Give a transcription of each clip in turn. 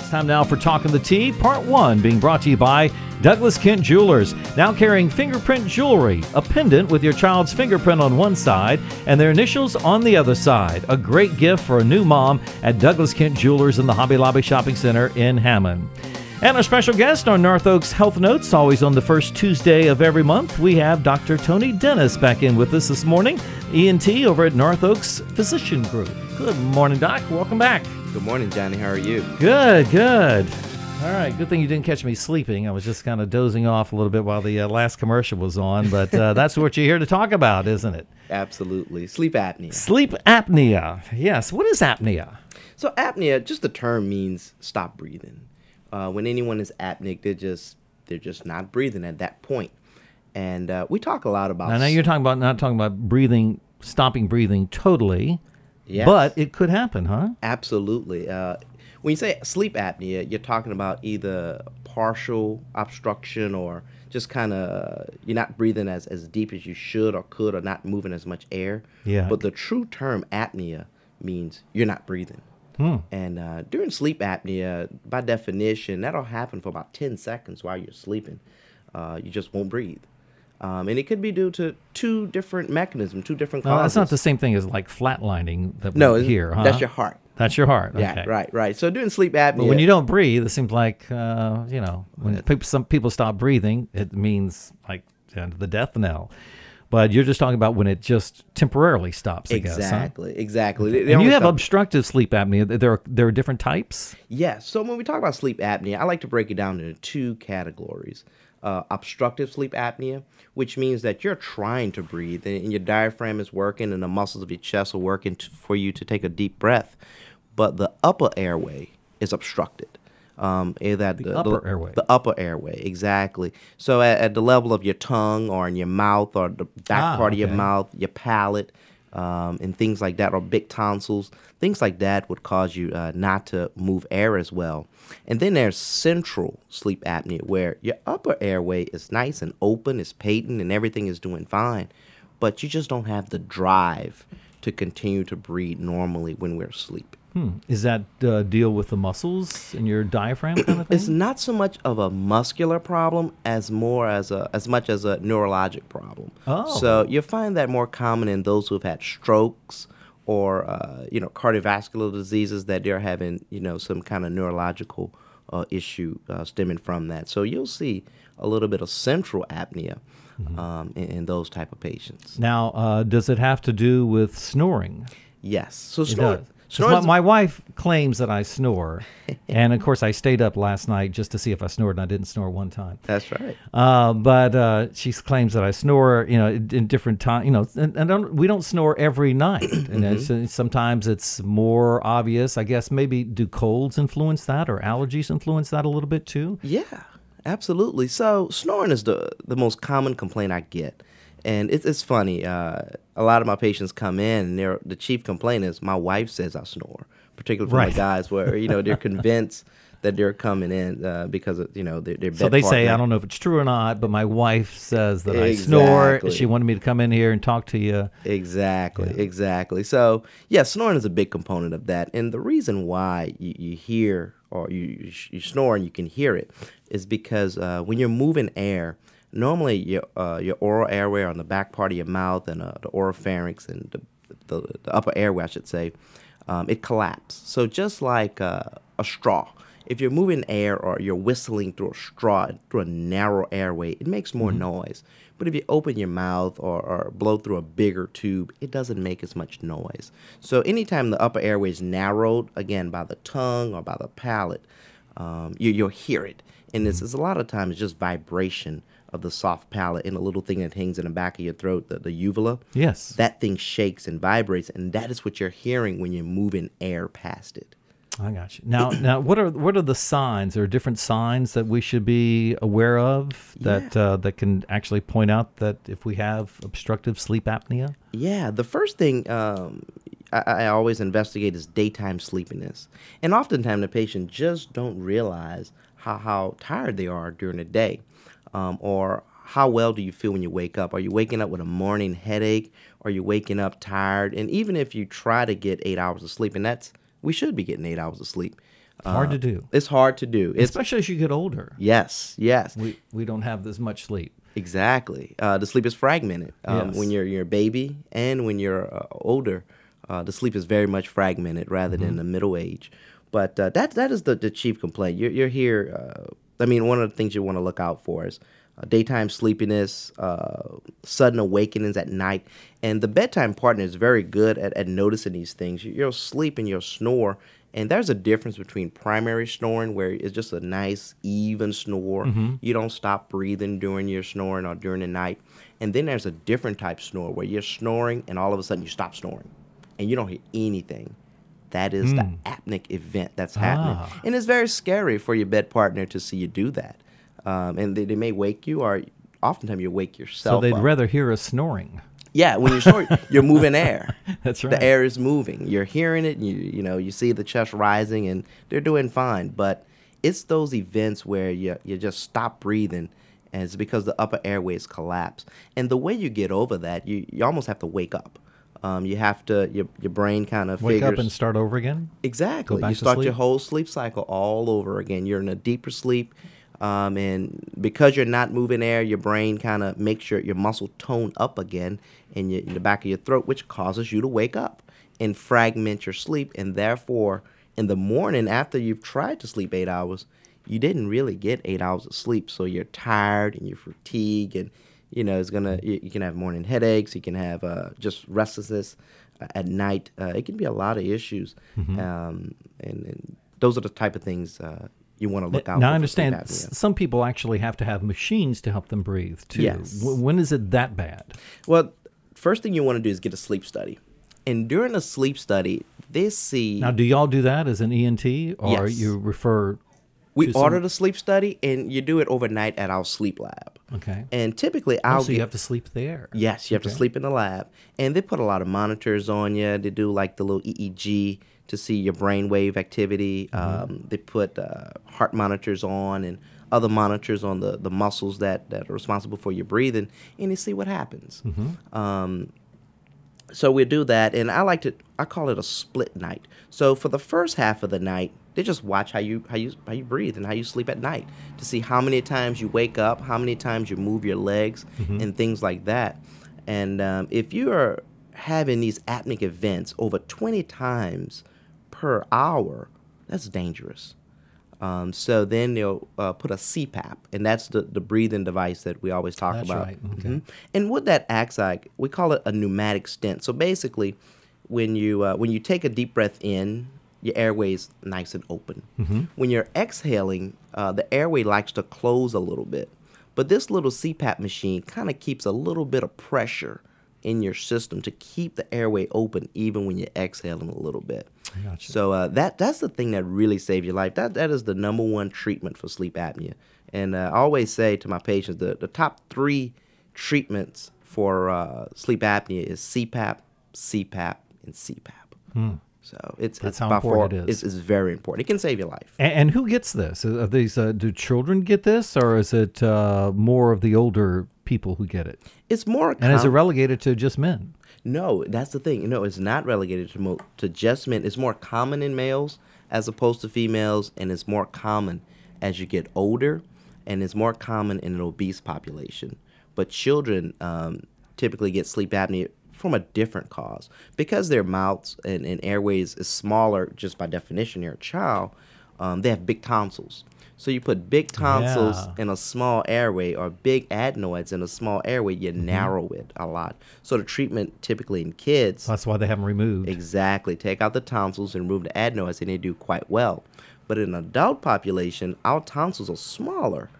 It's time now for Talking the Tea, Part 1, being brought to you by Douglas Kent Jewelers, now carrying fingerprint jewelry, a pendant with your child's fingerprint on one side and their initials on the other side. A great gift for a new mom at Douglas Kent Jewelers in the Hobby Lobby Shopping Center in Hammond. And our special guest on North Oaks Health Notes, always on the first Tuesday of every month, we have Dr. Tony Dennis back in with us this morning, ENT over at North Oaks Physician Group. Good morning, Doc. Welcome back. Good morning, Johnny. How are you? Good, good. All right, good thing you didn't catch me sleeping. I was just kind of dozing off a little bit while the last commercial was on, but that's what you're here to talk about, isn't it? Absolutely. Sleep apnea. Sleep apnea. Yes. What is apnea? So apnea, just the term means stop breathing. When anyone is apneic, they're just not breathing at that point. And we talk a lot about... Now you're not talking about breathing, stopping breathing totally, Yes. but it could happen, huh? Absolutely. When you say sleep apnea, you're talking about either partial obstruction or just kind of you're not breathing as deep as you should or could, or not moving as much air. Yeah. But the true term apnea means you're not breathing. And during sleep apnea, by definition, that'll happen for about 10 seconds while you're sleeping. You just won't breathe. And it could be due to two different mechanisms, two different causes. That's not the same thing as like flatlining that No, we hear, huh? that's your heart. That's your heart. Yeah, Okay. right. So during sleep apnea... But when you don't breathe, it seems like, when some people stop breathing, it means like the death knell. But you're just talking about when it just temporarily stops, I guess, huh? Exactly. They And you only have stop- obstructive sleep apnea. There are different types? Yes. So when we talk about sleep apnea, I like to break it down into two categories. Obstructive sleep apnea, which means that you're trying to breathe and your diaphragm is working and the muscles of your chest are working for you to take a deep breath, but the upper airway is obstructed. The upper airway. The upper airway, exactly. So at the level of your tongue or in your mouth or the back part of your mouth, your palate, and things like that, or big tonsils, things like that would cause you not to move air as well. And then there's central sleep apnea, where your upper airway is nice and open, is patent, and everything is doing fine, but you just don't have the drive to continue to breathe normally when we're asleep. Is that deal with the muscles in your diaphragm kind of thing? It's not so much of a muscular problem as much as a neurologic problem. Oh. So you'll find that more common in those who have had strokes or cardiovascular diseases, that they're having some kind of neurological issue stemming from that. So you'll see a little bit of central apnea in those type of patients. Now, does it have to do with snoring? Yes. So It does. 'Cause my wife claims that I snore, and of course I stayed up last night just to see if I snored, and I didn't snore one time. That's right. But she claims that I snore, in different times, and we don't snore every night. And sometimes it's more obvious. I guess maybe do colds influence that, or allergies influence that a little bit too? Yeah, absolutely. So snoring is the most common complaint I get. And it's funny. A lot of my patients come in, and the chief complaint is, my wife says I snore, particularly for the guys where, they're convinced that they're coming in because of, their bed So they say, partner. I don't know if it's true or not, but my wife says that I snore. Exactly. She wanted me to come in here and talk to you. Exactly. So, yeah, snoring is a big component of that. And the reason why you hear or you snore and you can hear it is because when you're moving air, normally your oral airway on the back part of your mouth and the oropharynx and the upper airway, I should say, it collapses. So just like a straw, if you're moving air or you're whistling through a straw, through a narrow airway, it makes more noise. But if you open your mouth or blow through a bigger tube, it doesn't make as much noise. So anytime the upper airway is narrowed, again, by the tongue or by the palate, you'll hear it. And this is a lot of times just vibration of the soft palate and a little thing that hangs in the back of your throat, the uvula. Yes. That thing shakes and vibrates, and that is what you're hearing when you're moving air past it. I got you. Now, what are the signs? Are there different signs that we should be aware of that can actually point out that if we have obstructive sleep apnea? Yeah, the first thing I always investigate is daytime sleepiness, and oftentimes the patient just don't realize how tired they are during the day. Or how well do you feel when you wake up? Are you waking up with a morning headache? Are you waking up tired? And even if you try to get 8 hours of sleep, and we should be getting 8 hours of sleep, Hard to do. It's hard to do. It's Especially as you get older. yes, yes. We don't have as much sleep. Exactly. The sleep is fragmented. Yes. When you're a baby and when you're older, the sleep is very much fragmented rather than the middle age. But that is the chief complaint. You're here. I mean, one of the things you want to look out for is daytime sleepiness, sudden awakenings at night. And the bedtime partner is very good at noticing these things. You'll sleep and you'll snore. And there's a difference between primary snoring, where it's just a nice, even snore. You don't stop breathing during your snoring or during the night. And then there's a different type snore where you're snoring and all of a sudden you stop snoring and you don't hear anything. That is the apneic event that's happening. And it's very scary for your bed partner to see you do that. And they may wake you, or oftentimes you wake yourself So they'd up. rather hear us snoring. Yeah, when you're snoring, you're moving air. That's right. The air is moving. You're hearing it. You see the chest rising, and they're doing fine. But it's those events where you just stop breathing, and it's because the upper airways collapse. And the way you get over that, you almost have to wake up. You have to your brain kind of Wake figures up and start over again? exactly. Go back You to start sleep? your whole sleep cycle all over again. You're in a deeper sleep. And because you're not moving air, your brain kind of makes your muscle tone up again in the back of your throat, which causes you to wake up and fragment your sleep. And therefore, in the morning, after you've tried to sleep 8 hours, you didn't really get 8 hours of sleep. So you're tired and you're fatigued, and you can have morning headaches. You can have just restlessness at night. It can be a lot of issues, and those are the type of things you want to look out for. Now, I for understand sleep apnea. some people actually have to have machines to help them breathe, too. Yes. When is it that bad? Well, first thing you want to do is get a sleep study. And during a sleep study, they see... Now, do y'all do that as an ENT, or Yes. you refer we to some- order the sleep study, and you do it overnight at our sleep lab. Okay. And typically, So you have to sleep there. Yes, you have to sleep in the lab. And they put a lot of monitors on you. They do like the little EEG to see your brainwave activity. They put heart monitors on and other monitors on the muscles that are responsible for your breathing, and they see what happens. So we do that, and I call it a split night. So for the first half of the night, they just watch how you breathe and how you sleep at night to see how many times you wake up, how many times you move your legs, and things like that. And if you are having these apneic events over 20 times per hour, that's dangerous. So then they'll put a CPAP, and that's the breathing device that we always talk That's about. right. Okay. And what that acts like, we call it a pneumatic stent. So basically, when you take a deep breath in, your airway is nice and open. When you're exhaling, the airway likes to close a little bit. But this little CPAP machine kind of keeps a little bit of pressure in your system to keep the airway open even when you're exhaling a little bit. Gotcha. So that's the thing that really saves your life. That is the number one treatment for sleep apnea. And I always say to my patients, the top 3 treatments for sleep apnea is CPAP, CPAP, and CPAP. So it's how by important far, it is. It's very important. It can save your life. And who gets this? Are these do children get this, or is it more of the older people who get it? It's more And is it relegated to just men? No, that's the thing. It's not relegated to just men. It's more common in males as opposed to females, and it's more common as you get older, and it's more common in an obese population. But children typically get sleep apnea from a different cause. Because their mouths and airways is smaller, just by definition, they're a child, they have big tonsils. So you put big tonsils in a small airway, or big adenoids in a small airway, you narrow it a lot. So the treatment typically in kids... That's why they have them removed. Exactly. Take out the tonsils and remove the adenoids, and they do quite well. But in an adult population, our tonsils are smaller.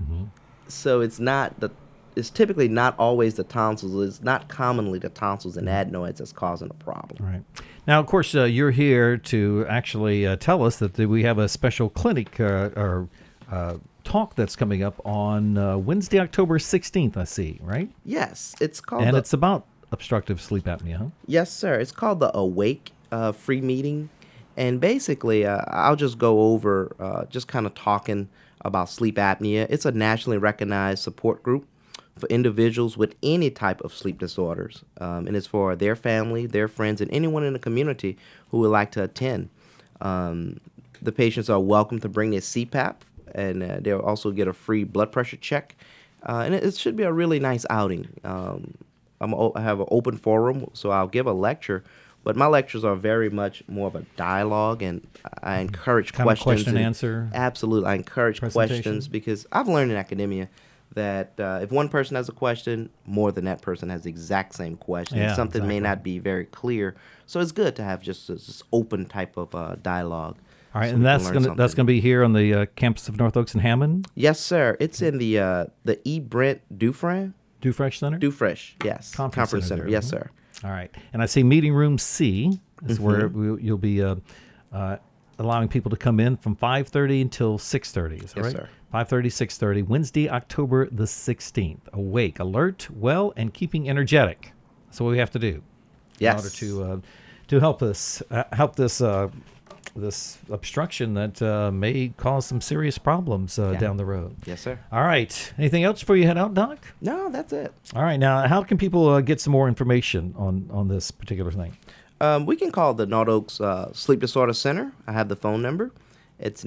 So it's typically not always the tonsils. It's not commonly the tonsils and adenoids that's causing a problem. Right. Now, of course, you're here to actually tell us that we have a special clinic or talk that's coming up on Wednesday, October 16th, I see, right? Yes, it's called... And it's about obstructive sleep apnea, huh? Yes, sir. It's called the Awake free meeting. And basically, I'll just go over just kind of talking about sleep apnea. It's a nationally recognized support group for individuals with any type of sleep disorders. And it's for their family, their friends, and anyone in the community who would like to attend. The patients are welcome to bring their CPAP, and they'll also get a free blood pressure check. And it should be a really nice outing. I have an open forum, so I'll give a lecture, but my lectures are very much more of a dialogue, and I encourage kind questions. Of question and answer. Absolutely. I encourage questions because I've learned in academia that if one person has a question, more than that person has the exact same question. Yeah, Something exactly. may not be very clear. So it's good to have just this open type of dialogue. All right, so and we can that's learn going to something. be here on the campus of North Oaks in Hammond, Yes, sir. It's in the E. Brent Dufresne? Dufresh Center. Dufresh, yes. Conference Center there. Yes, sir. All right, and I see meeting room C is where you'll be allowing people to come in from 5:30 until 6:30. Is that Yes, right? sir. 5:30, 6:30, Wednesday, October the 16th. Awake, alert, well, and keeping energetic. That's what we have to do Yes. in order to help us help this obstruction that may cause some serious problems down the road. Yes, sir. All right. Anything else before you head out, Doc? No, that's it. All right. Now, how can people get some more information on this particular thing? We can call the North Oaks Sleep Disorder Center. I have the phone number. It's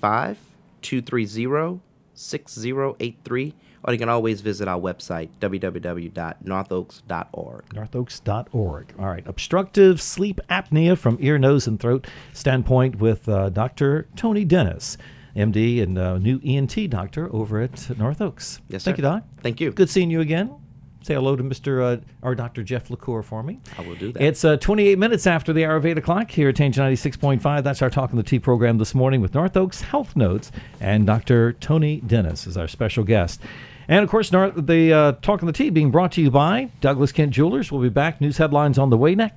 985-230-6083. Or you can always visit our website, www.northoaks.org. Northoaks.org. All right. Obstructive sleep apnea from ear, nose, and throat standpoint with Dr. Tony Dennis, MD and new ENT doctor over at North Oaks. Yes, Thank sir. you, Doc. Thank you. Good seeing you again. Say hello to Mr. or Dr. Jeff LaCour for me. I will do that. It's 28 minutes after the hour of 8 o'clock here at Change 96.5. That's our Talking the Tea program this morning with North Oaks Health Notes, and Dr. Tony Dennis is our special guest. And, of course, the Talking the Tea being brought to you by Douglas Kent Jewelers. We'll be back. News headlines on the way next.